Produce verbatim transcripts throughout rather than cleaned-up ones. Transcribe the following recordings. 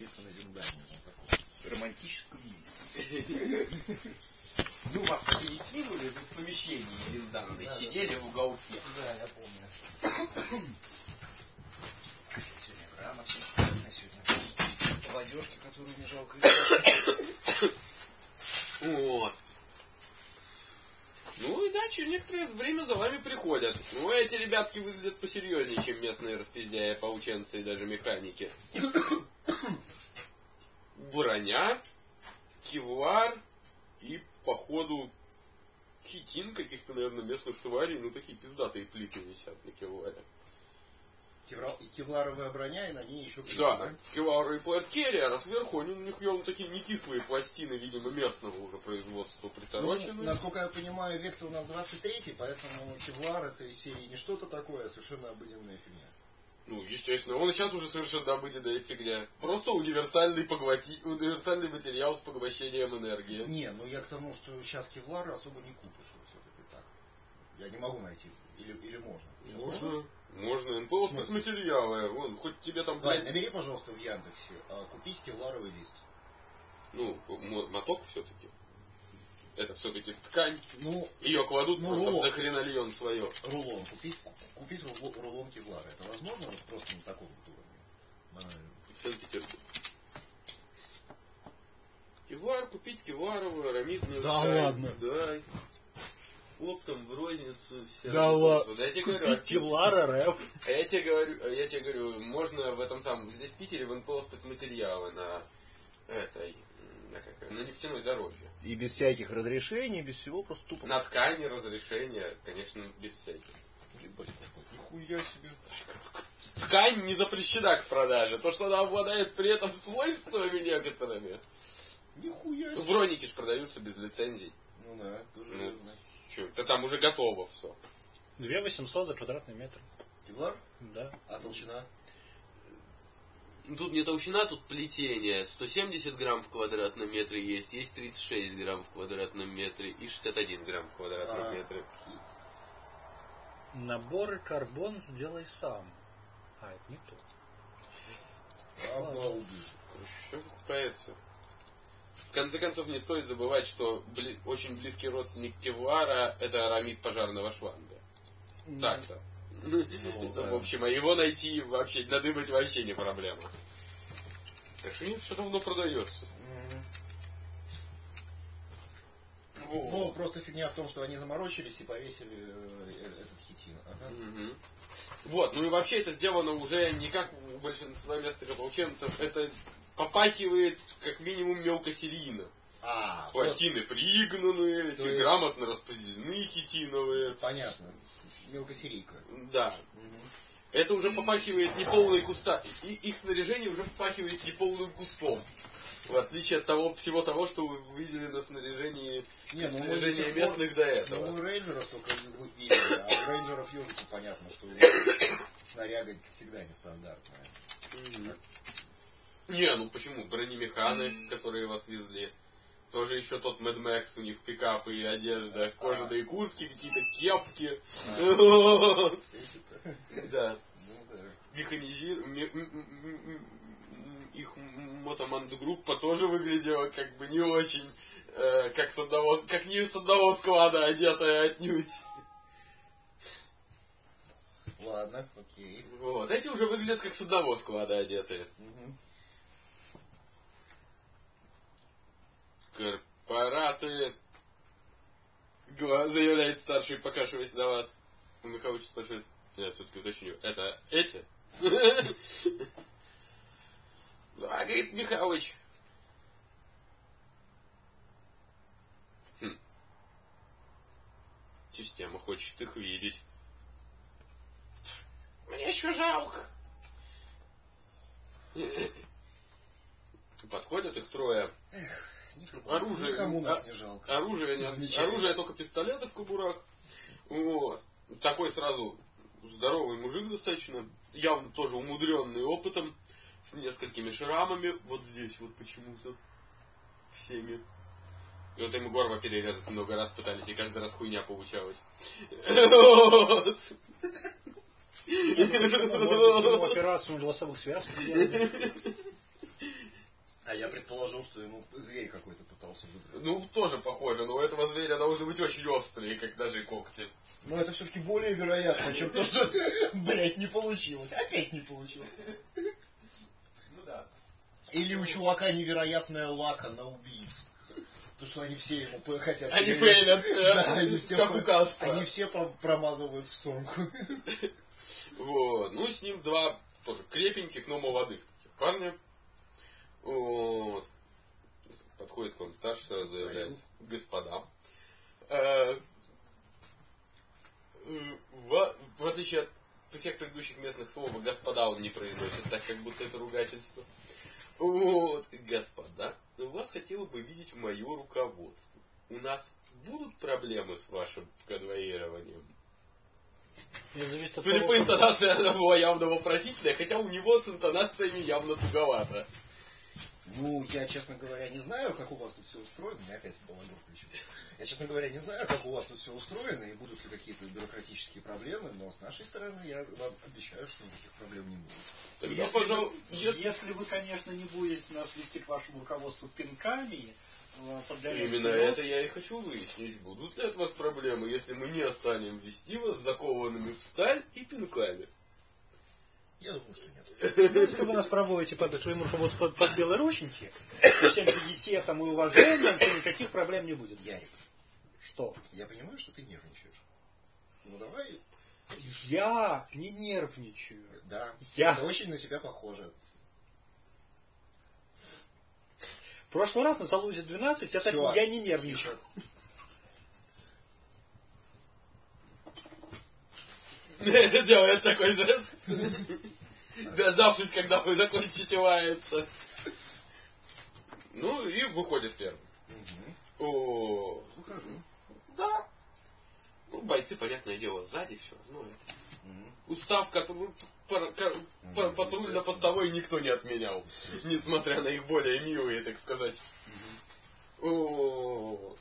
на Зиндане. В романтическом месте. Ну, вас так не кинули в помещении Зиндана, да, сидели да, в уголке. Да, я помню. Сегодня грамотно, сегодня молодежки, которую не жалко искать. Вот. Ну и да, через некоторое время за вами приходят. Ну, эти ребятки выглядят посерьезнее, чем местные распиздяи, поученцы и даже механики. Броня, кевлар и, походу, хитин каких-то, наверное, местных тварей. Ну, такие пиздатые плиты висят на кевларе. Кевларовая броня, и на ней еще плиты, да, да? кевларовый плат керриер, а сверху у них явно такие не кислые пластины, видимо, местного уже производства приторочены. Ну, насколько я понимаю, век-то у нас двадцать третий, поэтому кевлар это из серии не что-то такое, а совершенно обыденная фигня. Ну, естественно, он сейчас уже совершенно обыденная фигня. Просто универсальный, поглоти... универсальный материал с поглощением энергии. Не, ну я к тому, что сейчас кевлар особо не купишь все-таки так. Я не могу найти. Или, или можно? Можно. Можно. Можно. эн пэ о спецматериалы. Вон, хоть тебе там... Вань, набери, пожалуйста, в Яндексе. А, купить кевларовый лист. Ну, моток все-таки. Это все-таки ткань. Ну, ее кладут ну, просто рулон. в дохренольон свое. Рулон. Купить, купить рулон, рулон кевлара. Это возможно вот просто на таком вот уровне? Банально. В Санкт-Петербурге. Кевлар, купить кевларовую, арамидную да ткань. Ладно. Да. Оптом в розницу. Да ладно. Да, я тебе купить говорю, кевлара рэп. А я тебе говорю, я тебе говорю, можно в этом самом, здесь в Питере в эн пэ о спецматериалы на этой, на, как, на нефтяной дороге. И без всяких разрешений, без всего, просто тупо. На ткани разрешения, конечно, без всяких. Ебать, нихуя себе. Ткань не запрещена к продаже. То, что она обладает при этом свойствами некоторыми. Нихуя себе. Броники ж продаются без лицензий. Ну да, тоже ну, верно. Че, это там уже готово все. две тысячи восемьсот за квадратный метр. Кевлар? Да. А толщина? Тут не толщина, тут плетение. сто семьдесят грамм в квадратном метре есть, есть тридцать шесть грамм в квадратном метре и шестьдесят один грамм в квадратном а... метре. Наборы карбон сделай сам. А, это не то. Обалдеть. Что покупается? В конце концов, не стоит забывать, что бли... очень близкий родственник кевлара это арамид пожарного шланга. Mm. Так-то. Ну, да. В общем, а его найти вообще, надыбать вообще не проблема. Так что нет, все равно продается. Mm. Ну, просто фигня в том, что они заморочились и повесили этот хитин. Ага. Mm-hmm. Вот, ну и вообще это сделано уже не как у большинства местных ополченцев, это попахивает как минимум мелкосерийно. А, пластины вот. Пригнаны, эти есть... грамотно распределены хитиновые. Понятно. Мелкосерийка. Да. Угу. Это уже попахивает неполной куста. И их снаряжение уже попахивает неполным кустом. В отличие от того, всего того, что вы видели на снаряжении, Не, ну снаряжении пор... местных до этого. Ну, мы рейнджеров только видели, а у рейнджеров ежику понятно, что снаряга всегда нестандартная. Mm-hmm. Не, ну почему? Бронемеханы, которые вас везли. Тоже еще тот Мэд Мэкс, у них пикапы и одежда, а, кожаные куртки, какие-то кепки. А, вот. Да. Механизир... Их мотомандгруппа тоже выглядела как бы не очень, э, как с одного, как не с одного склада одетая отнюдь. Ладно, окей. Вот, эти уже выглядят как с одного склада одетые. Угу. Корпораты, заявляет старший, покашиваясь на вас. Михалыч спрашивает, я все-таки уточню, это эти? Да, говорит Михалыч. Хм. Система хочет их видеть. Мне еще жалко. Подходят их трое. Эх, никому, оружие, никому нас не жалко. Оружие, не, оружие только пистолеты в кобурах. Вот. Такой сразу здоровый мужик достаточно, явно тоже умудренный опытом, с несколькими шрамами. Вот здесь вот почему-то всеми. И вот ему горло перерезать много раз пытались, и каждый раз хуйня получалась. Вот. Может, операцию на голосовых связках делали? предположил, что ему зверь какой-то пытался выбрать. Ну, тоже похоже, но у этого зверя должны быть очень острые, как даже когти. Но это все-таки более вероятно, чем то, что, блять, не получилось. Опять не получилось. Ну да. Или у чувака невероятная лака на убийц. То, что они все ему хотят... Они фейлят, да, они все, как у Кастро. Они все промазывают в сумку. Вот. Ну, с ним два тоже крепеньких, но молодых таких парня. Вот. Подходит к вам старший, сразу заявляет: господа. Э, в, в отличие от всех предыдущих местных слов, господа он не произносит, так как будто это ругательство. Вот, господа, вас хотела бы видеть мое руководство. У нас будут проблемы с вашим конвоированием? Судя по интонации, она была явно вопросительная, хотя у него с интонациями явно туговато. Ну, я, честно говоря, не знаю, как у вас тут все устроено. Мне опять балагур включил. Я, честно говоря, не знаю, как у вас тут все устроено и будут ли какие-то бюрократические проблемы, но с нашей стороны я вам обещаю, что никаких проблем не будет. Тогда, Если, пожалуй, вы, если... если вы, конечно, не будете нас вести к вашему руководству пинками, подгонять Именно вперед, это я и хочу выяснить. Будут ли от вас проблемы, если мы не станем вести вас закованными в сталь и пинками? Я думаю, что нет. ну, если вы нас проводите под своему руководству под, под белорученьки, со всем пиететом и уважением, то никаких проблем не будет. Ярик, что? я понимаю, что ты нервничаешь. Ну давай. Я не нервничаю. Да, Я... это очень на тебя похоже. В прошлый раз на Залузе двенадцать это Всё. я не нервничал. Делает такой жест, дождавшись, когда вы закончите лаяться. Ну и выходит первым. О, Выхожу. да. Ну, бойцы, понятное дело, сзади все равно это. Устав патрульно-постовой никто не отменял, несмотря на их более милые, так сказать. О.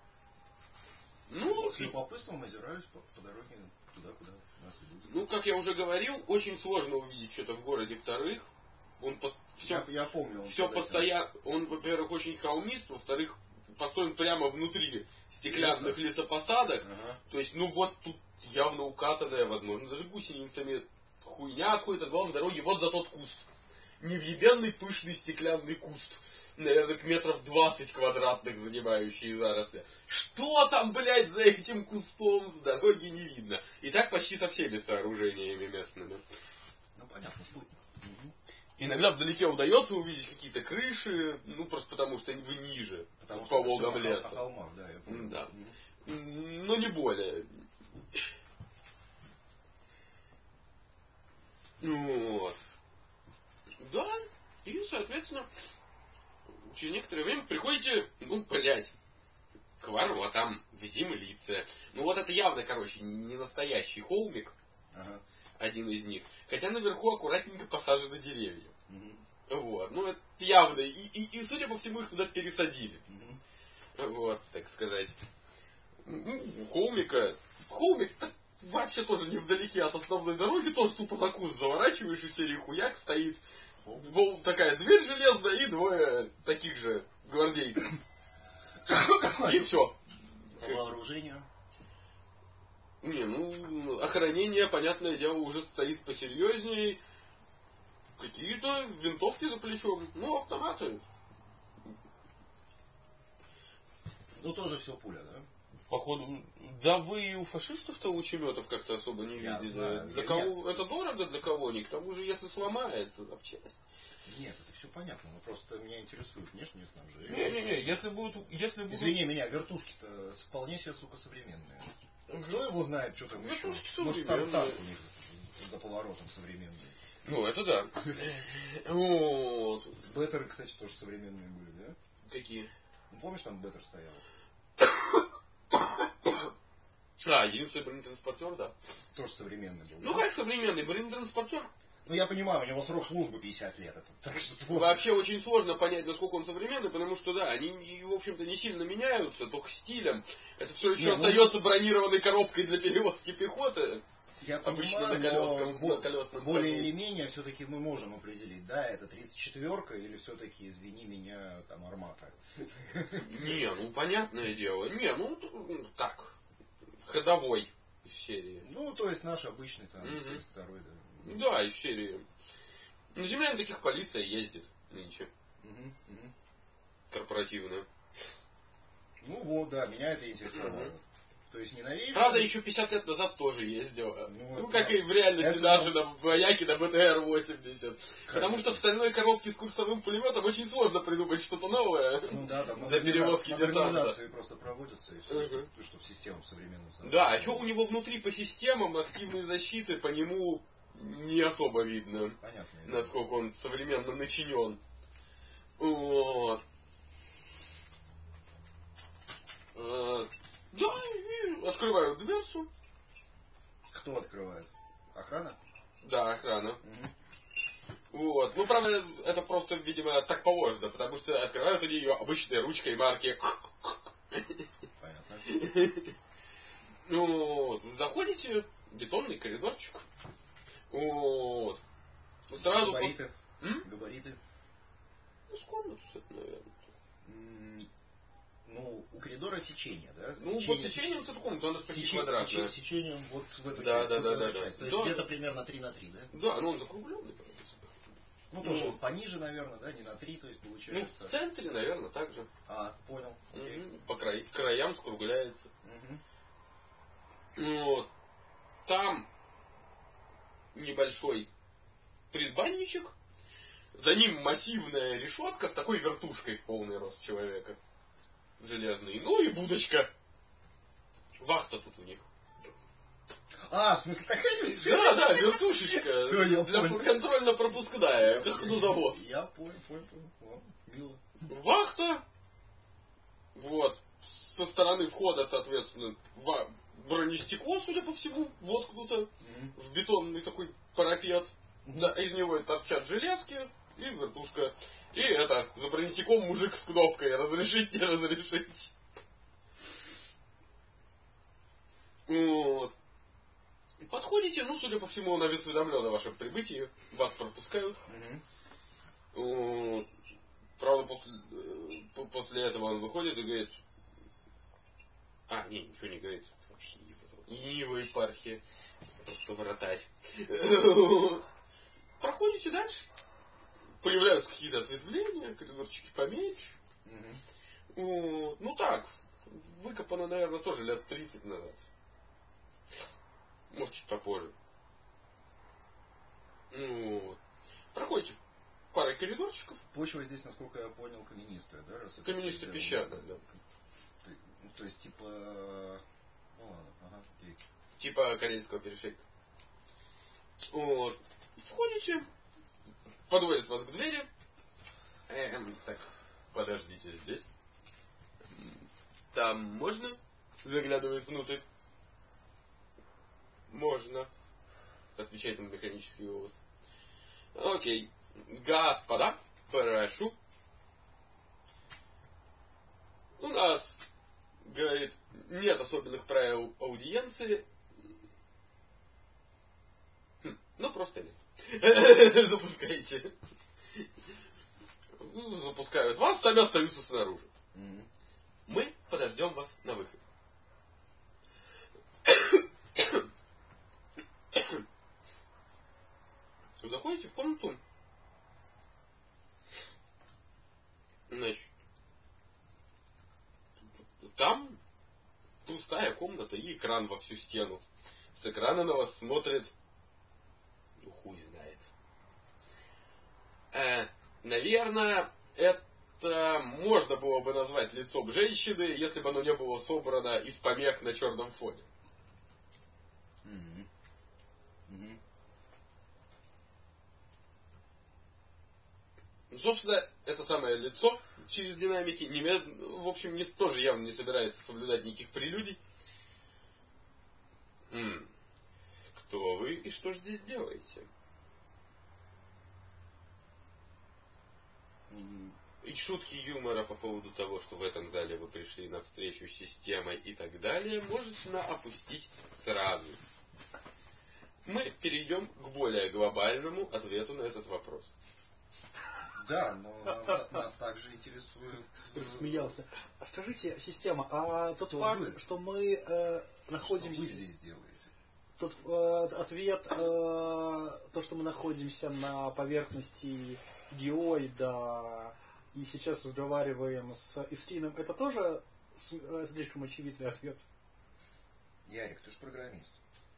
Ну, С любопытством озираюсь по, по дороге туда, куда нас ведут. ну, как я уже говорил, очень сложно увидеть что-то в городе вторых. Он пос... все, Я, я помню. Он все когда постоянно. Он, во-первых, очень холмист, во-вторых, построен прямо внутри стеклянных Леса. лесопосадок. Ага. То есть, ну вот тут явно укатанная, возможно, даже гусеницами хуйня отходит от главной дороги вот за тот куст. Невъебенный пышный стеклянный куст. Наверное, к метров двадцать квадратных занимающие заросли. Что там, блядь, за этим кустом с дороги не видно. И так почти со всеми сооружениями местными. Ну, понятно, спутник. Угу. Иногда вдалеке удается увидеть какие-то крыши, ну, просто потому что вы ниже, Потому по что волгам это леса. по холмах, да, я помню. Да. Угу. Но не более. Вот. Да, и, соответственно, через некоторое время приходите, ну, блядь, к воротам в землице. Ну, вот это явно, короче, не настоящий холмик, Ага. один из них. Хотя наверху аккуратненько посажены деревья. Угу. Вот, ну, это явно. И, и, и, судя по всему, их туда пересадили. Угу. Вот, так сказать. Ну, холмика. Холмик так, вообще тоже невдалеке от основной дороги, тоже тупо за куст заворачиваешь, и серии хуяк стоит. Был такая дверь железная и двое таких же гвардейцев. И все. По вооружению. Не, ну, охранение, понятное дело, уже стоит посерьезнее. Какие-то винтовки за плечом. Ну, автоматы. Ну, тоже все пуля, да? Походу, да вы и у фашистов-то лучеметов как-то особо не Я видели. знаю, Для я- кого это дорого для кого-нибудь, к тому же, если сломается запчасть. Нет, это все понятно, но просто меня интересует внешнее снабжение. Не-не-не, если будут, если будут... Извини меня, вертушки-то вполне себе, сука, современные. Кто его знает, что там еще? Вертушки Может, современные. там танк у них за поворотом современный. Ну, это да. Вот. Беттеры, кстати, тоже современные были, да? Какие? Ну, помнишь, там Беттер стоял? А, единственный бронетранспортер, да. Тоже современный был. Ну, да? как современный бронетранспортер? Ну, я понимаю, у него срок службы пятьдесят лет. Это так что сложно. Вообще очень сложно понять, насколько он современный, потому что, да, они, в общем-то, не сильно меняются, только стилем. Это все еще Не, ну- остается бронированной коробкой для перевозки пехоты. Я обычно понимаю, на колесном, но на колесном более ходу. или менее все-таки мы можем определить, да, это тридцать четверка или все-таки, извини меня, там Армата. Не, ну понятное дело. Не, ну так, ходовой из серии. Ну, то есть наш обычный там Мгм. семьдесят второй, да. Да, из серии. На земле на таких полиция ездит нынче. Мгм, мгм. Корпоративная. Ну вот, да, меня это интересовало. Мгм. То есть не новейший. Правда, еще пятьдесят лет назад тоже ездила. Ну, Ну, это- как и в реальности это наши нам- на вояки на бэ тэ эр восемьдесят. Потому что в стальной коробке с курсовым пулеметом очень сложно придумать что-то новое. Ну да, там Для перевозки десанта. модернизации просто проводятся, и все, Мгм. чтобы система современная. Да, а что у него внутри по системам активной защиты, по нему не особо видно, Понятно. насколько он современно начинен. Вот. Э, Да, и открываю дверцу. Кто открывает? Охрана? Да, охрана. Мгм. Вот. Ну, правда, это просто, видимо, так положено, потому что открывают они ее обычной ручкой марки. Понятно. Ну, заходите, бетонный коридорчик. Вот. Сразу Габариты. после... М? Габариты. Ну, с комнату, наверное. М, Ну, у коридора сечение, да? Ну, вот сечением это комната, она почти Сече- квадратная. сече- Сечением вот в эту Да, часть. да, вот да, в эту да, да. часть. То есть Да. где-то примерно три на три, да? Да, ну он закругленный, правда. Ну, Ну, тоже пониже, наверное, да? Не на три, то есть Ну, получается. в центре, наверное, так же. А, понял. Окей. Мгм. По край- краям скругляется. Мгм. Вот. Там небольшой предбанничек. За ним массивная решетка с такой вертушкой в полный рост человека. Железный. Ну и будочка. Вахта тут у них. А, в смысле такая ведь? Да, да, вертушечка. Всё, я Для понял. контрольно-пропускная, как грузовод. Я понял, понял, понял. Ладно, мило. Вахта. Вот. Со стороны входа, соответственно, ва- бронестекло, судя по всему, воткнуто Мгм. в бетонный такой парапет. Мгм. Да, из него торчат железки и вертушка. И это, за бронестеклом мужик с кнопкой «Разрешить, не разрешить». Вот. Подходите, ну, судя по всему, он осведомлен о вашем прибытии. Вас пропускают. Мгм. Вот. Правда, после, э, по- после этого он выходит и говорит... А, не, ничего не говорит. Вообще не его, не его епархия. Просто вратарь. Вот. Проходите дальше. Появляются какие-то ответвления, коридорчики поменьше. Мгм. Вот. Ну так, выкопано, наверное, тоже лет тридцать назад. Может, чуть попозже. Ну, вот. Проходите парой коридорчиков. Почва здесь, насколько я понял, каменистая, да? Раз это Каменисто-песчаная, сделано? да. То- ну, то есть, типа... Ну ладно, ага, окей. Типа Карельского перешейка. Вот. Входите, подводят вас к двери. Эм, так, подождите здесь. Там можно заглядывать внутрь? Можно. Отвечает ему механический голос. Окей. Господа, прошу. У нас, говорит, нет особенных правил аудиенции. Хм, ну, просто нет. Запускайте. Ну, запускают вас, сами остаются снаружи. Мгм. Мы подождем вас на выход. Заходите в комнату. Значит, там пустая комната и экран во всю стену. С экрана на вас смотрит, ну хуй знает. Э, наверное, это можно было бы назвать лицом женщины, если бы оно не было собрано из помех на черном фоне. Мгм. Мгм. Ну, собственно, это самое лицо через динамики, немед... в общем, не, тоже явно не собирается соблюдать никаких прелюдий. М. Кто вы и что здесь делаете? Мгм. И шутки юмора по поводу того, что в этом зале вы пришли на встречу с системой и так далее, можете на опустить сразу. мы перейдем к более глобальному ответу на этот вопрос. Да, но нам- нас также интересует... э, Рассмеялся. А скажите, система, а тот Кто факт, вы? что мы э, Что находимся... вы здесь делаете? Тот э, ответ, э, то, что мы находимся на поверхности геоида и сейчас разговариваем с Искином, это тоже с- э, слишком очевидный ответ? Ярик, ты же программист.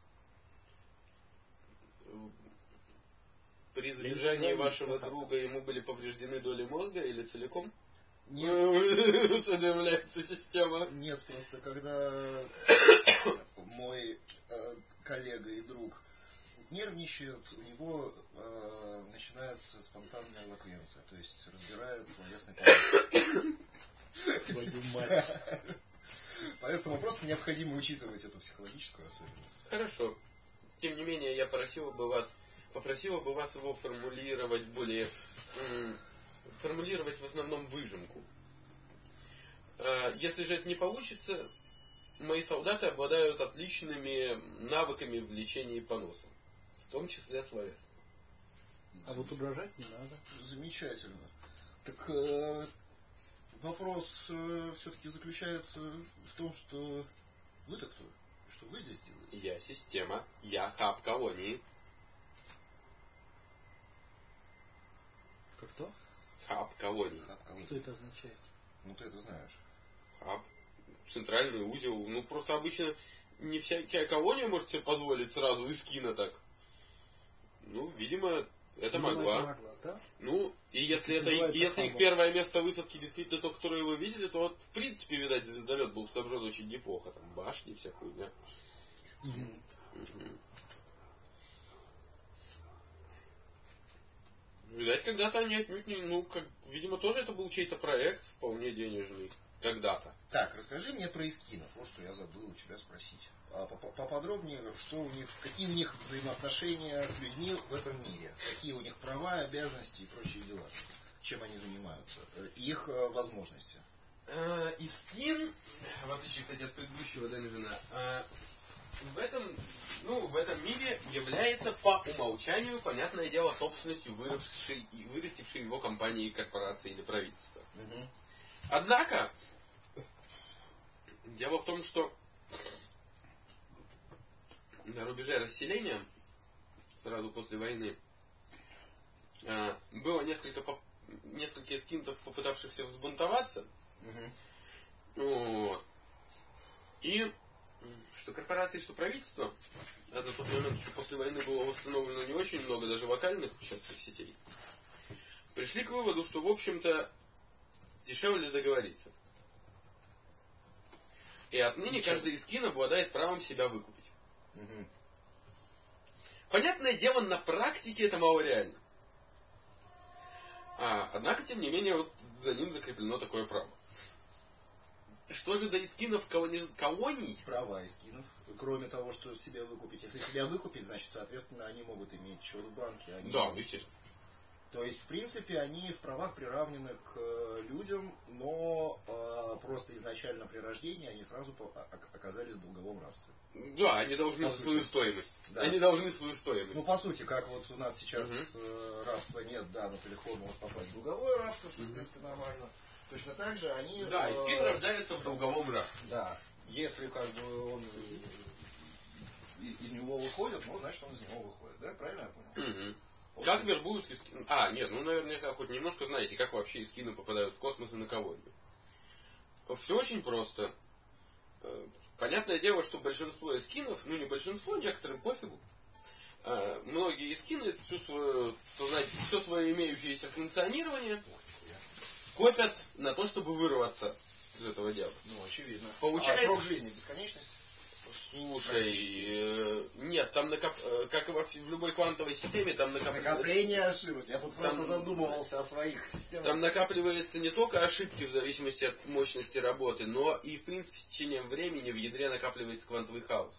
При не задержании знаю, вашего как друга ему были повреждены доли мозга или целиком? Нет, Осведомляется система. нет, просто когда мой э, коллега и друг нервничает, у него э, начинается спонтанная элоквенция, то есть разбирает словесный порядок. Твою мать. Поэтому просто необходимо учитывать эту психологическую особенность. Хорошо. Тем не менее, я просила бы вас, попросила бы вас его формулировать более, м, формулировать в основном выжимку. Э, Если же это не получится, мои солдаты обладают отличными навыками в лечении поноса, в том числе словесным. А вот угрожать не надо. Замечательно. Так э, вопрос э, все-таки заключается в том, что вы-то кто? Что вы здесь делаете? Я система, я хаб колонии. Как то? Хаб колонии. Хаб колонии. Что это означает? Ну ты это знаешь. Хаб. Центральный узел. Ну просто обычно не всякая колония может себе позволить сразу из кино так. Ну, видимо, это Видимо, могла. это могла, да? Ну, и если это, Называется и если их хабом. первое место высадки действительно то, которое вы видели, то вот, в принципе, видать, звездолет был снабжен очень неплохо. Там башни, вся хуйня. Мгм. Мгм. Видать, когда-то они отнюдь не, ну, как, видимо, тоже это был чей-то проект, вполне денежный. Когда-то. Так, расскажи мне про эскинов. Вот что я забыл у тебя спросить. А по- по- поподробнее, что у них, какие у них взаимоотношения с людьми в этом мире, какие у них права, обязанности и прочие дела, чем они занимаются, э, и их э, возможности. Э, И скин, в отличие, кстати, от предыдущего Денжина, э, в этом, ну, в этом мире является по умолчанию, понятное дело, собственностью выросшей и вырастившей его компании, корпорации или правительства. Мгм. Однако, дело в том, что на рубеже расселения, сразу после войны, э, было несколько, поп- несколько эскинтов, попытавшихся взбунтоваться. Мгм. Вот. И м, что корпорации, что правительство, а на тот момент еще после войны было восстановлено не очень много даже локальных частных сетей, пришли к выводу, что, в общем-то, дешевле договориться. И отныне Ничего. каждый эскин обладает правом себя выкупить. Мгм. Понятное дело, на практике это мало реально. А, однако, тем не менее, вот за ним закреплено такое право. Что же до эскинов колони... колоний? Права эскинов. Кроме того, что себя выкупить. Если себя выкупить, значит, соответственно, они могут иметь счет в банке. Они Да, могут- естественно. То есть, в принципе, они в правах приравнены к э, людям, но э, просто изначально при рождении они сразу по- о- оказались в долговом рабстве. Да, они должны По за сути. свою стоимость. Да. Они должны свою стоимость. Ну, по сути, как вот у нас сейчас Мгм. э, рабства нет, да, но ты легко можешь попасть в долговое рабство, что, Мгм. в принципе, нормально. Точно так же они... Да, э, эскин рождается в долговом рабстве. Да, если как бы он э, и- из него выходит, ну, значит, он из него выходит, да? Правильно я понял? Мгм. Вот. Как вербуют эскины? А, нет, ну наверняка хоть немножко знаете, как вообще эскины попадают в космос и на колонию. Все очень просто. Э, Понятное дело, что большинство эскинов, ну не большинство, некоторым пофигу. Э, Многие эскины всю свою, сознать, все свое имеющееся функционирование копят на то, чтобы вырваться из этого дела. Ну, очевидно. Получается- А срок жизни бесконечность? Слушай, э, нет, там накоп... э, как и во вс- в любой квантовой системе, там накапливается... Накопление ошибок. Я тут просто Там- задумывался о своих системах. Там накапливается не только ошибки в зависимости от мощности работы, но и, в принципе, с течением времени в ядре накапливается квантовый хаос.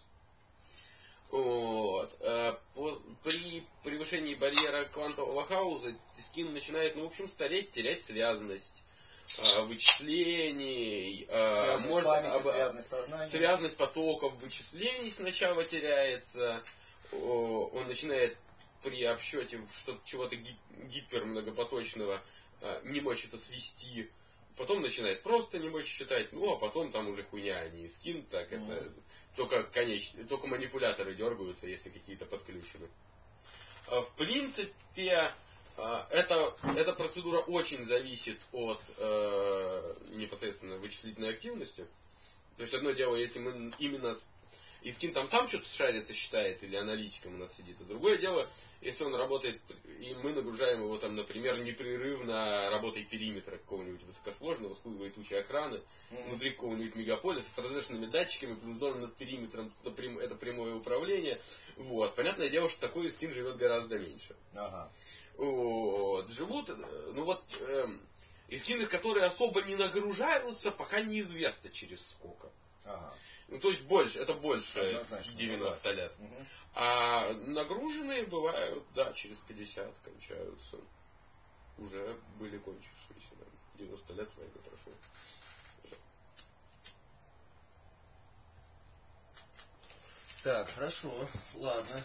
Вот. Э, по- При превышении барьера квантового хаоса скин начинает, ну, в общем, стареть, терять связность э, вычислений, э, Связанность может, памяти, об- связанность сознания. связность потоков вычислений сначала теряется. он начинает при обсчете что-то, чего-то гипермногопоточного не мочь это свести, потом начинает просто не мочь считать, ну а потом там уже хуйня, а не скин, так mm-hmm. это только конечно, только манипуляторы дергаются, если какие-то подключены. В принципе, это, эта процедура очень зависит от э, непосредственно вычислительной активности. То есть одно дело, если мы именно и скин там сам что-то шарится, считает, или аналитиком у нас сидит. А другое дело, если он работает, и мы нагружаем его там, например, непрерывно работой периметра какого-нибудь высокосложного, с хуевой тучей охраны, mm-hmm. внутри какого-нибудь мегаполиса, с разрешенными датчиками, плюс дом над периметром, это прямое управление. Вот. Понятное дело, что такой скин живет гораздо меньше. Ага. Вот. Живут, ну вот, эм, и скины, которые особо не нагружаются, пока неизвестно через сколько. Ага. Ну, то есть больше, это больше Однозначно, девяносто да. лет. Угу. А нагруженные бывают, да, через пятьдесят кончаются. Уже были кончившиеся, да. девяносто лет с войны прошло. Так, хорошо, ладно.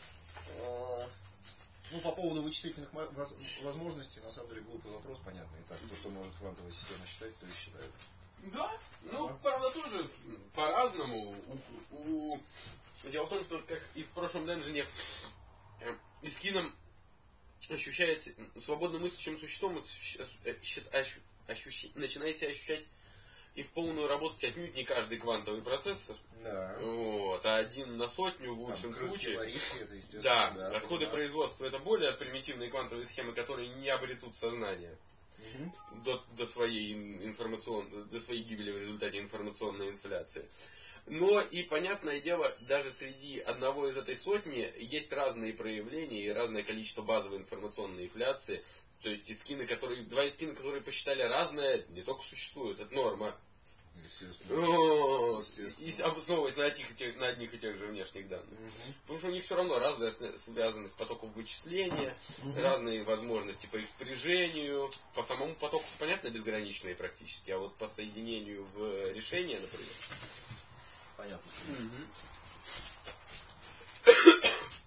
Ну, по поводу вычислительных возможностей, на самом деле, глупый вопрос, понятно. Итак, то, что может квантовая система считать, то и считает. Да, ну, ага. правда, тоже по-разному. У, у... Дело в том, что, как и в прошлом Денжине, э, Искином ощущает свободно мыслящим существом, ощу, ощущ, начинаете ощущать и в полную работать отнюдь не каждый квантовый процессор. Да. Вот, а один на сотню в лучшем там, случае. Лариски, это, естественно, да, да, отходы да. производства это более примитивные квантовые схемы, которые не обретут сознание. Угу. До, до, своей информацион... до своей гибели в результате информационной инфляции. Но и, понятное дело, даже среди одного из этой сотни есть разные проявления и разное количество базовой информационной инфляции. То есть и скины, которые, два скина, которые посчитали разное, не только существуют, это норма. Естественно. Естественно. И обосновываясь на одних, и тех, на одних и тех же внешних данных. Угу. Потому что у них все равно разная связанность потоков вычисления, угу. разные возможности по их спряжению. По самому потоку, понятно, безграничные практически, а вот по соединению в решение, например. Понятно. Угу.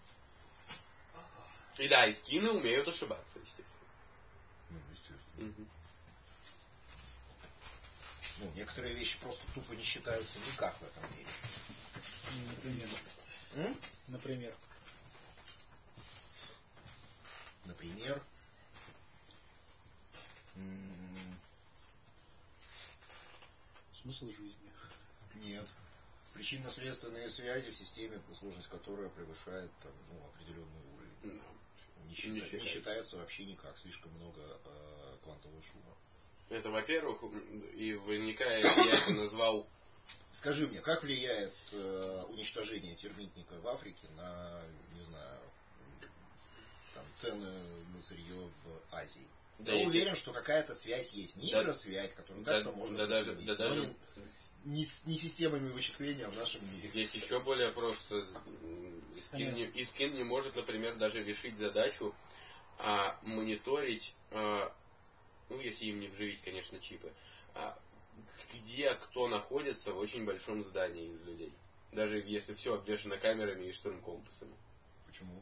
И да, и скины умеют ошибаться, естественно. Ну, естественно. Угу. Ну, некоторые вещи просто тупо не считаются никак в этом мире. Например. М? Например. Например. М-м- Смысл жизни. Нет. Причинно-следственные связи в системе, сложность которой превышает там, ну, определенный уровень. No. Не, счита- не, не считается. считается вообще никак. Слишком много э, квантового шума. Это, во-первых, и возникает, я это назвал... Скажи мне, как влияет э, уничтожение термитника в Африке на, не знаю, там, цены на сырье в Азии? Да я уверен, это... что какая-то связь есть. Микросвязь, да, которую да, как-то можно да, даже, да, даже... не, не, не системами вычисления в нашем мире. Есть еще более просто. Искин не, Искин не может, например, даже решить задачу а, мониторить, а, ну, если им не вживить, конечно, чипы, а, где кто находится в очень большом здании из людей. Даже если все обвешано камерами и штурмкомпасами. Почему?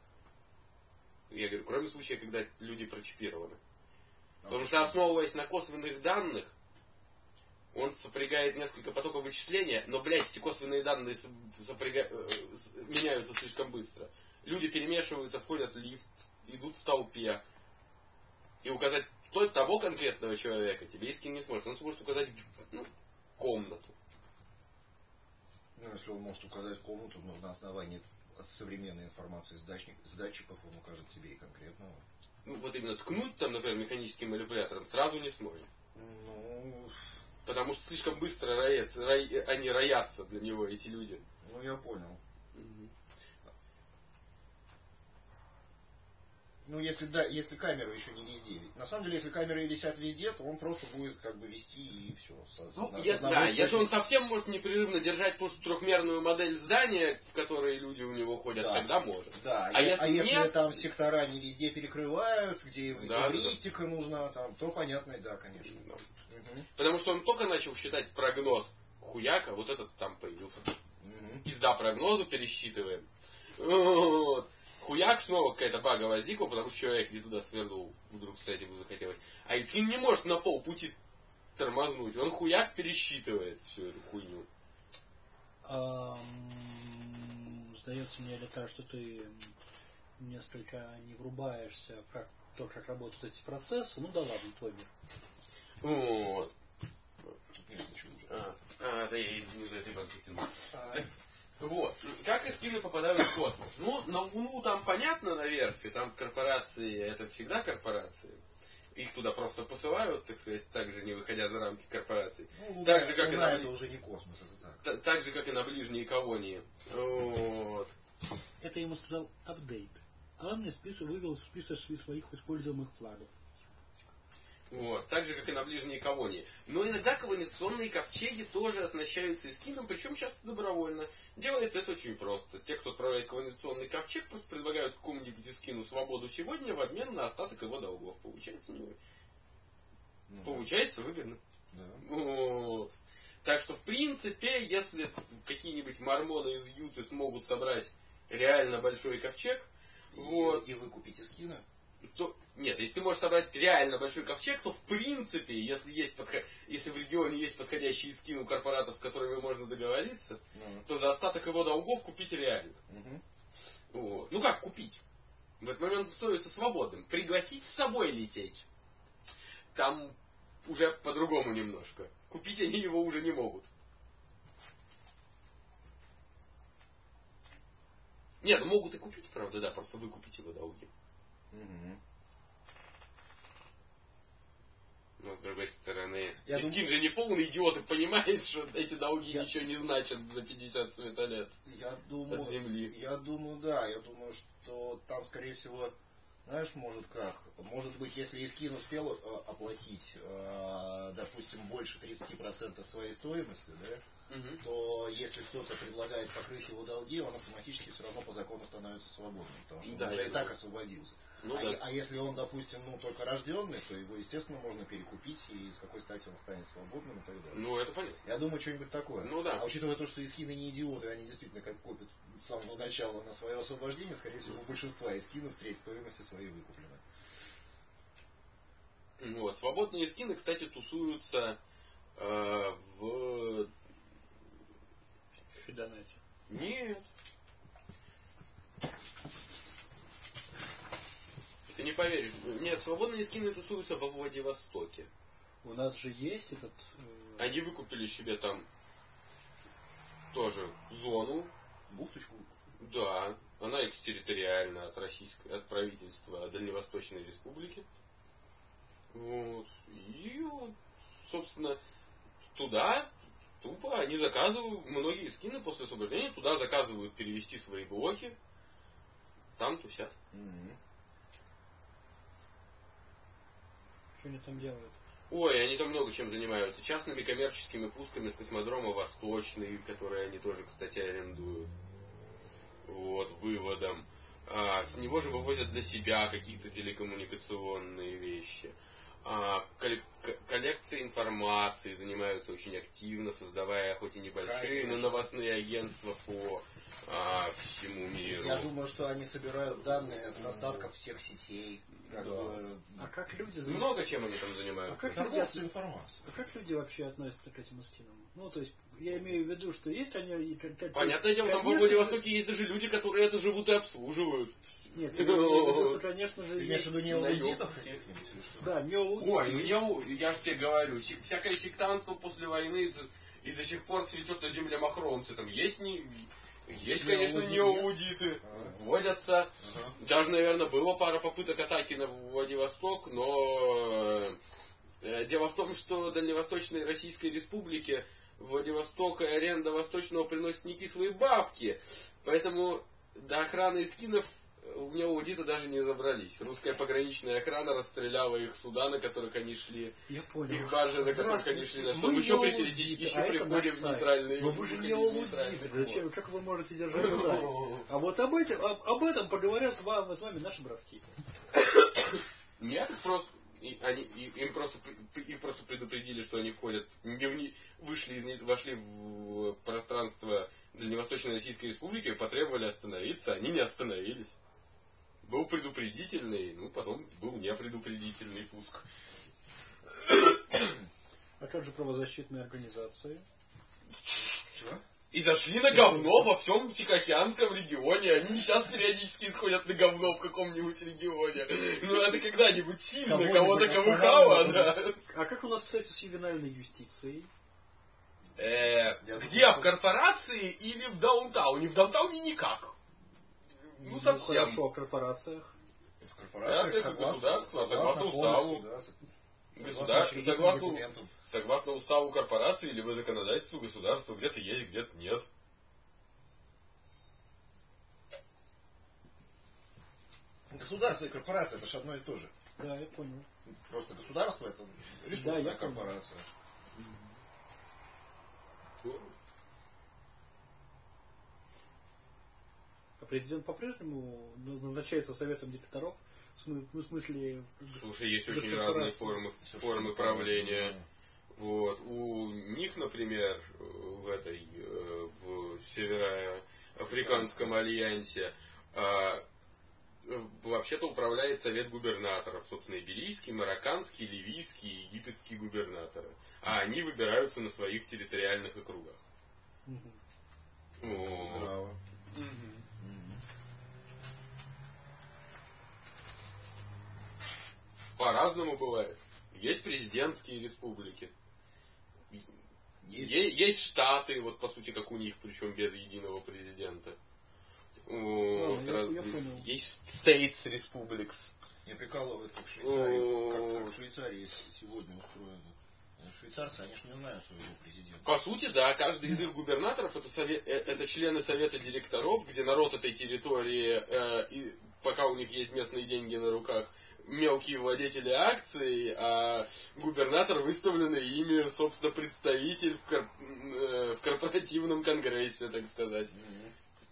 Я говорю, кроме случая, когда люди прочипированы. А Потому почему? Что, основываясь на косвенных данных, он сопрягает несколько потоков вычисления, но, блядь, эти косвенные данные сопряга... меняются слишком быстро. Люди перемешиваются, входят в лифт, идут в толпе. И указать того конкретного человека тебе Искин не сможет. Он сможет указать, ну, комнату. Ну, если он может указать комнату, но на основании современной информации с, датчик, с датчиков он укажет тебе и конкретного. Ну, вот именно ткнуть там, например, механическим манипулятором сразу не сможет. Ну... Потому что слишком быстро роятся, рой, они роятся для него, эти люди. Ну, я понял. Угу. Ну, если, да, если камеры еще не везде. На самом деле, если камеры висят везде, то он просто будет как бы вести и все. С, ну, на, я, да, если он совсем может непрерывно держать просто трехмерную модель здания, в которой люди у него ходят, да. Тогда может. Да, а, а если, а если нет... там сектора не везде перекрываются, где да, эвристика да. нужна, там, то понятно, да, конечно. Да. Угу. Потому что он только начал считать прогноз хуяка, вот этот там появился. Угу. Пизда прогнозу пересчитываем. Вот. Хуяк, снова какая-то бага возникла, потому что человек не туда свернул, вдруг, кстати, ему захотелось. А Искин не может на полпути тормознуть. Он хуяк пересчитывает всю эту хуйню. Сдается мне, Элитар, что ты несколько не врубаешься в то, как работают эти процессы. Ну да ладно, твой мир. Вот. Тут нет ничего уже. А, а, да я и не за этой банкой тяну. Вот. Как эскины попадают в космос? Ну, на Луну там понятно, на верфи, там корпорации, это всегда корпорации. Их туда просто посылают, так сказать, так же не выходя за рамки корпораций. Ну, так да, же, как Луна и на... это уже не космос, это так. Так, так же, как и на ближние колонии. Вот. Это я ему сказал апдейт. А он мне список вывел в список своих используемых флагов. Вот. Так же, как и на ближние колонии. Но иногда колонизационные ковчеги тоже оснащаются эскином, причем часто добровольно. Делается это очень просто. Те, кто отправляет колонизационный ковчег, просто предлагают какому-нибудь эскину свободу сегодня в обмен на остаток его долгов. Получается, не... ну, Получается да. выгодно. Да. Вот. Так что, в принципе, если какие-нибудь мормоны из Юты смогут собрать реально большой ковчег, и, вот, и выкупить эскины, то нет, если ты можешь собрать реально большой ковчег, то в принципе, если есть подход... если в регионе есть подходящие эскины у корпоратов, с которыми можно договориться, ну. то за остаток его долгов купить реально. Угу. Вот. Ну как купить? В этот момент он становится свободным. Пригласить с собой лететь. Там уже по-другому немножко. Купить они его уже не могут. Нет, ну могут и купить, правда, да, просто выкупить его долги. Угу. Но с другой стороны, я Искин думаю... же не полный идиот и понимает, что эти долги я... ничего не значат за пятьдесят светолет я думаю, от Земли. Я думаю, да, я думаю, что там, скорее всего, знаешь, может как, может быть, если Искин успел э, оплатить, э, допустим, больше тридцати процентов своей стоимости, да, угу. то если кто-то предлагает покрыть его долги, он автоматически все равно по закону становится свободным, потому что он да, уже и да. так освободился. Ну, а, да. и, а если он, допустим, ну, только рожденный, то его, естественно, можно перекупить, и с какой стати он станет свободным и так далее. Ну, это понятно. Я думаю, что-нибудь такое. Ну, да. А учитывая то, что эскины не идиоты, они действительно как копят с самого начала на свое освобождение, скорее всего, у большинства эскинов треть стоимости своей выкуплены. Вот. Свободные эскины, кстати, тусуются э, в... Фидонете. Нет. Ты не поверишь. Нет, свободные скины тусуются во Владивостоке. У нас же есть этот... Э... Они выкупили себе там тоже зону. Бухточку? Да. Она экстерриториальна от российского, от правительства Дальневосточной Республики. Вот. И вот, собственно, туда тупо они заказывают, многие скины после освобождения туда заказывают перевести свои блоки. Там тусят. Mm-hmm. Что они там делают? Ой, они там много чем занимаются. Частными коммерческими пусками с космодрома Восточный, которые они тоже, кстати, арендуют. Вот, выводом. А, с него же вывозят для себя какие-то телекоммуникационные вещи. А, коллек- коллекцией информации занимаются очень активно, создавая хоть и небольшие, но новостные агентства по а, всему миру. Я думаю, что они собирают данные с остатков всех сетей. Как да. бы... А как люди... Много чем они там занимаются. А как торговцы информацией. А как люди вообще относятся к этим эскинам? Ну, то есть, я имею в виду, что есть они... Как, как, понятное дело, там во Владивостоке есть даже люди, которые это живут и обслуживают. Нет, я имею в виду, что, конечно же, ты имеешь в виду неолудитов? Да, неолудитов. Ой, ну я, я же тебе говорю, всякое сектантство после войны и до сих пор цветет на земле махромцы. Там есть не... Есть, конечно, неолудиты, вводятся. Ага. Даже, наверное, было пара попыток атаки на Владивосток, но э, дело в том, что Дальневосточной Российской Республике Владивосток и аренда Восточного приносит не кислые бабки, поэтому до охраны эскинов у неолудиты даже не забрались. Русская пограничная охрана расстреляла их суда, на которых они шли. Я понял. Их баржи, на которых они шли, на чтобы еще при, еще а при входе в нейтральные... Но вы же не аудиты. Зачем? Как вы можете держать сайт? А вот об этом, об, об этом поговорят с вами, с вами наши братки. Нет, просто... И они, и, им просто, их просто предупредили, что они входят, не в, вышли из, вошли в пространство Дальневосточной Российской Республики и потребовали остановиться, они не остановились. Был предупредительный, ну потом был непредупредительный пуск. А как же правозащитные организации? Чего? И зашли на говно во всем Тихоокеанском регионе. Они сейчас периодически исходят на говно в каком-нибудь регионе. Ну это когда-нибудь сильно кого-то ковыхало, да. А как у нас, кстати, с ювенальной юстицией? Э, где? В корпорации или в даунтауне? В даунтауне никак. Ну, Ну, совсем. хорошо, о корпорациях. В корпорациях Да, согласно, государство, согласно согласно уставу. кодексу, да, согласно Государ... учредительным Согласно, документам. согласно уставу корпорации или законодательству государства где-то есть, где-то нет. Государство и корпорация это же одно и то же. Да, я понял. Просто государство это ресурсная Да, я понял. корпорация. А президент по-прежнему назначается советом директоров? В смысле... Слушай, есть очень разные формы, формы правления. Вот. У них, например, в этой, в Североафриканском альянсе вообще-то управляет совет губернаторов, собственно, иберийский, марокканский, ливийский и египетский губернаторы. А они выбираются на своих территориальных округах. Угу. Здраво. Угу. По-разному бывает. Есть президентские республики. Есть. Е- есть штаты, вот по сути, как у них, причем без единого президента. Вот, а, раз... я, я понял. Есть States Republics. Я прикалываю, как в Швейцарии, как, как в Швейцарии сегодня устроено. Швейцарцы, они же не знают своего президента. По сути, да, каждый из их губернаторов это, совет, это члены совета директоров, где народ этой территории, э, и пока у них есть местные деньги на руках, мелкие владетели акций, а губернатор выставленный ими, собственно, представитель в, кор, э, в корпоративном конгрессе, так сказать. Mm-hmm.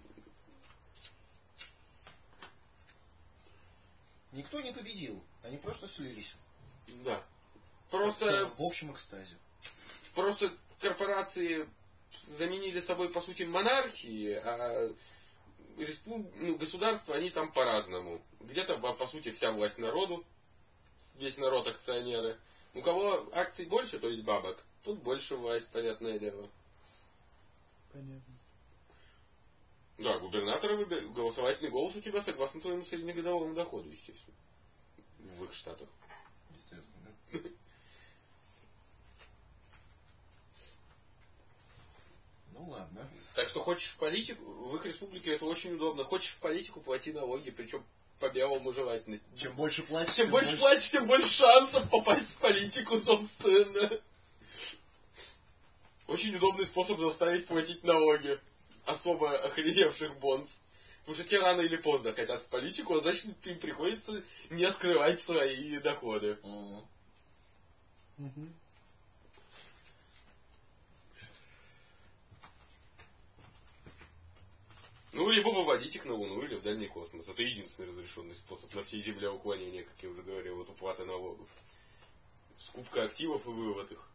Никто не победил, они просто слились. Да. Просто как-то в общем экстазе. Просто корпорации заменили собой, по сути, монархии, а респуб... ну, государства, они там по-разному. Где-то, по сути, вся власть народу, весь народ акционеры. У кого акций больше, то есть бабок, тут больше власть, понятное дело. Понятно. Да, губернаторы выбирают. Голосовательный голос у тебя согласно твоему среднегодовому доходу, естественно. В их штатах. Естественно. Ну ладно. Так что хочешь в политику, в их республике это очень удобно. Хочешь в политику, плати налоги, причем по белому желательно. Чем больше платишь, тем, тем больше, больше платишь, тем больше шансов попасть в политику, собственно. Очень удобный способ заставить платить налоги особо охреневших бонс. Потому что те рано или поздно хотят в политику, а значит им приходится не скрывать свои доходы. Mm. Mm-hmm. Ну, либо выводить их на Луну или в дальний космос. Это единственный разрешенный способ на всей Земле уклонения, как я уже говорил, от уплаты налогов. Скупка активов и вывод их.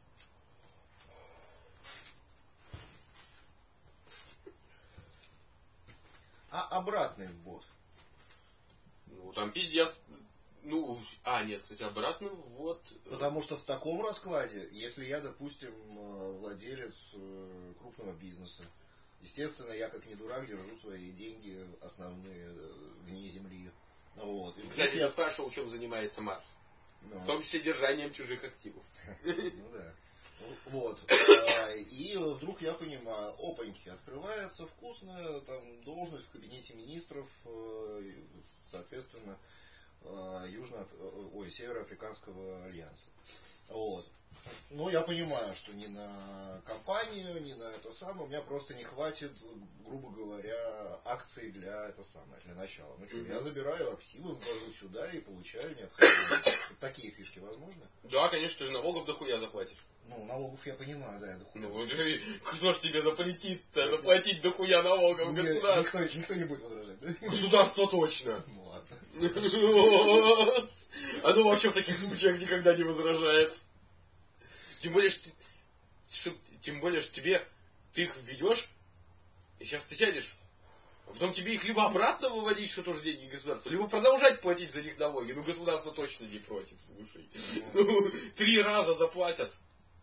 А обратный ввод? Ну, там пиздец. Ну, а, нет, кстати, обратный ввод. Потому что в таком раскладе, если я, допустим, владелец крупного бизнеса, естественно, я как не дурак держу свои деньги основные вне земли. Вот. И кстати, я я спрашивал, чем занимается Марс. Ну. В том числе держанием чужих активов. Ну да. Вот. И вдруг я понимаю, опаньки, открывается вкусная там должность в кабинете министров, соответственно, Южно, ой, Североафриканского альянса. Вот. Но я понимаю, что ни на компанию, ни на это самое, у меня просто не хватит, грубо говоря, акций для это самое, для начала. Ну что, mm-hmm. я забираю активы, ввожу сюда и получаю необходимые. Такие фишки возможны? Да, конечно, ты же налогов дохуя заплатишь. Ну, налогов я понимаю, да, я дохуя. Ну, кто ж тебе запретит-то заплатить дохуя налогов Нет, государству? Никто, никто не будет возражать, да? Государство точно. Ну ладно. Оно вообще в таких случаях никогда не возражает. Тем более, что, что, тем более, что тебе, ты их введешь, и сейчас ты сядешь, а потом тебе их либо обратно выводить, что тоже деньги государства, либо продолжать платить за них налоги. Ну, государство точно не против, слушай. Ну, три раза заплатят.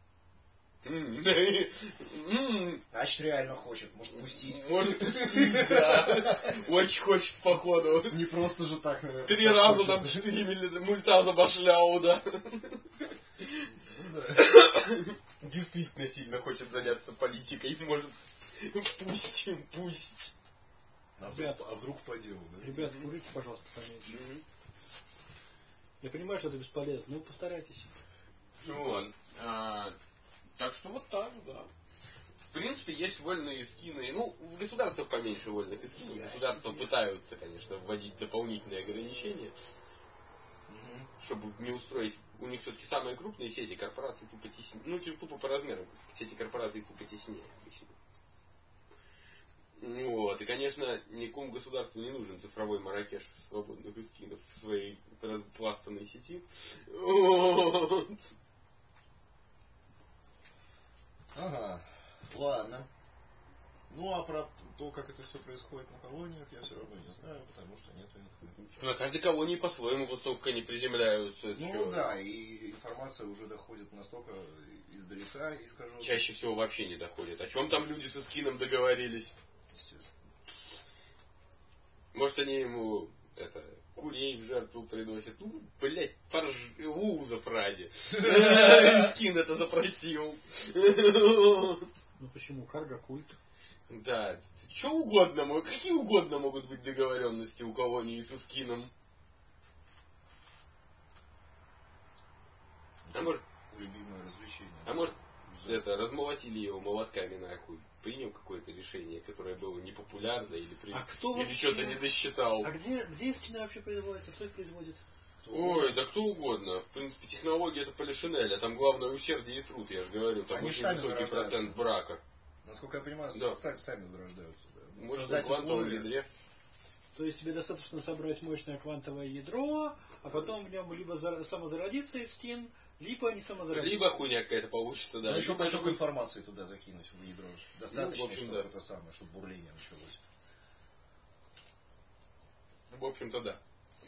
Значит, реально хочет, может пустить. Может пустить, да. Очень хочет, походу. Не просто же так, наверное. Три раза там четыре мульта забашлял, да. Действительно сильно хочет заняться политикой. Может, пусть, пусть. А вдруг, а вдруг по делу, да? Ребят, курите, пожалуйста, поменьше. Я понимаю, что это бесполезно, но постарайтесь. Вот. А, так что вот так, да. В принципе, есть вольные скины. Ну, в государствах поменьше вольных скинов. Государства пытаются, конечно, вводить дополнительные ограничения, угу. чтобы не устроить. У них все-таки самые крупные сети корпораций тупо теснее. Ну, тупо по размеру. Сети корпораций тупо теснее обычно. Вот. И, конечно, никому государству не нужен цифровой Марракеш свободных скинов в своей распластанной сети. Вот. Ага, ладно. Ну, а про то, как это все происходит на колониях, я все равно не знаю, потому что нет информации. На каждой колонии по-своему высоко не приземляются. Ну, чё? да, и информация уже доходит настолько издалека, и скажу... Чаще всего вообще не доходит. О чем там люди со скином договорились? Естественно. Может, они ему, это... курей в жертву приносит. Ну, блядь, порж... лузов ради. Скин это запросил. Ну почему? Карго культ. Да, что угодно, какие угодно могут быть договоренности у колонии со скином. А может... Любимое развлечение. А может, это, размолотили его молотками нахуй. Принял какое-то решение, которое было непопулярно или, при... а кто или вообще... что-то не досчитал. А где, где скины вообще производятся? Кто их производит? Кто Ой, угодно. да кто угодно. В принципе, технология это полишинель, а там главное усердие и труд, я же говорю. Там Они очень сами высокий зарождаются. процент брака. Насколько я понимаю, Да. сами, сами зарождаются. Да. Мощное Создать квантовое условия. ядре. То есть тебе достаточно собрать мощное квантовое ядро, а потом в нем либо за- самозародится из скин, либо не самозародится. Либо хуйня какая-то получится, да. Ну, еще Либо поток это- информации туда закинуть в ядро. Достаточно, Ну, в общем, чтобы да. это самое, чтобы бурление началось. В общем-то, да.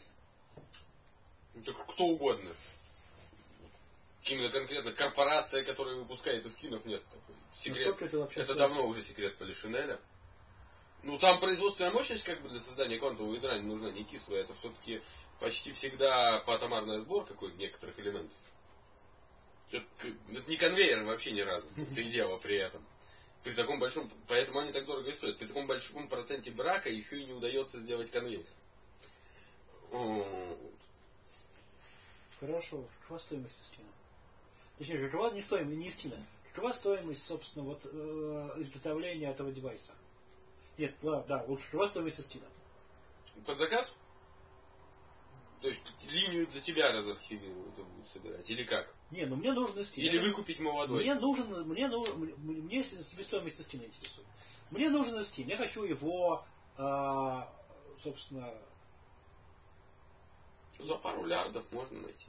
Ну, так кто угодно. Именно конкретно корпорация, которая выпускает из скинов, нет. Такой. Секрет. Насколько это вообще Это стоит? давно уже секрет полишинеля. Ну, там производственная мощность, как бы, для создания квантового ядра не нужна, не кислая. Это все-таки почти всегда поатомарная сборка какой-то некоторых элементов. Это, это не конвейер вообще ни разу. Это и дело при этом. При таком большом, поэтому они так дорого и стоят. При таком большом проценте брака еще и не удается сделать конвейер. Вот. Хорошо. Какова стоимость скина? Точнее, какова не стоимость, не скина. Какова стоимость, собственно, вот э, изготовления этого девайса? Нет, ладно, да, лучше. Какова стоимость скина? Под заказ? То есть линию для тебя разархивируют и будут собирать? Или как? Не, ну мне нужен скин. Или выкупить молодой? Мне нужен, мне, ну, мне себестоимость скина интересует. Мне нужен скин. Я хочу его, э, собственно... За пару лярдов можно найти.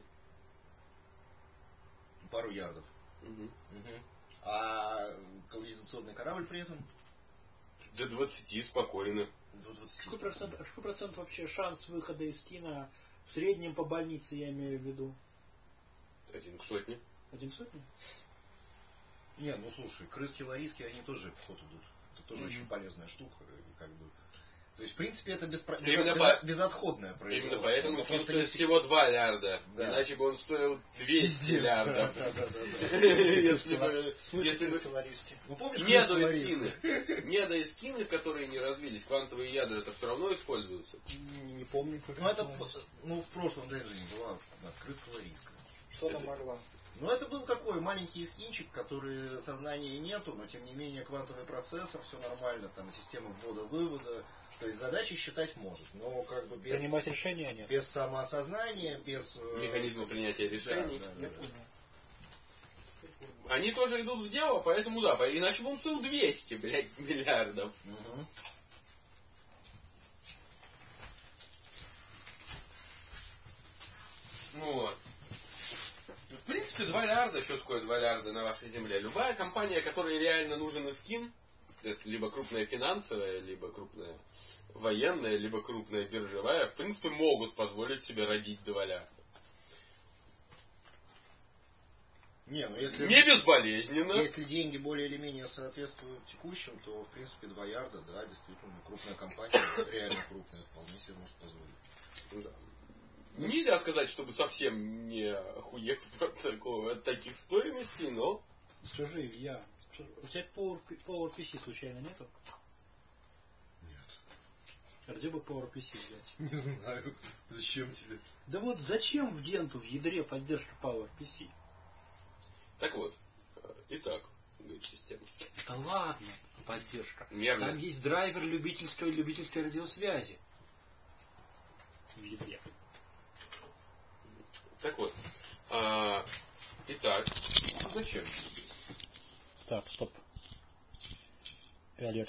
Пару ярдов. Угу. Угу. А колонизационный корабль при этом? До двадцати спокойно. До двадцати. Какой процент, какой процент вообще шанс выхода из скина в среднем по больнице, я имею в виду? Один к сотне. Один сотни? Не, ну слушай, крыски лариски, они тоже в ход идут. Это тоже Мгм. очень полезная штука. И как бы... То есть, в принципе, это беспро... Именно безо- по- безотходное производство. Именно поэтому Но фильм просто стоит не всего два лярда. Да. Иначе бы он стоил двести лярдов. Да, да, да, да. Если бы... Если бы... лариски. Ну помнишь, Недо крыски и лариски? скины. Недо и скины, которые не развились, квантовые ядра, это все равно используются. Не, не помню, как Ну это в- ну, в прошлом денджине была у нас крыска лариска. Что она это- могла? Ну это был такой маленький скинчик, который сознания нету, но тем не менее квантовый процессор, все нормально, там система ввода-вывода. То есть задачи считать может, но как бы без, Принимать решения нет. без самоосознания, без... э, Механизмы принятия решений. Да, да, да, Я да. понял. Они тоже идут в дело, поэтому да, по- иначе бы он стоил двести, блядь, миллиардов. Мгм. Вот. В принципе, два лярда, что такое два лярда на вашей земле? Любая компания, которой реально нужен скин, это либо крупная финансовая, либо крупная военная, либо крупная биржевая, в принципе, могут позволить себе родить два лярда. Не, ну если, Не безболезненно. Если деньги более или менее соответствуют текущим, то, в принципе, два ярда, да, действительно, крупная компания, реально крупная, вполне себе может позволить. Да. Нельзя сказать, чтобы совсем не охуеть от, такого, от таких стоимостей, но... Скажи, я... У тебя Power, PowerPC случайно нету? Нет. Где бы PowerPC взять? Не знаю. Зачем тебе? Да вот зачем в Генту в ядре поддержка PowerPC? Так вот, итак, говорит система. Это ладно, поддержка. Мерно. Там есть драйвер любительской и любительской радиосвязи в ядре. Так вот, а, итак, зачем? Так, стоп. Алерт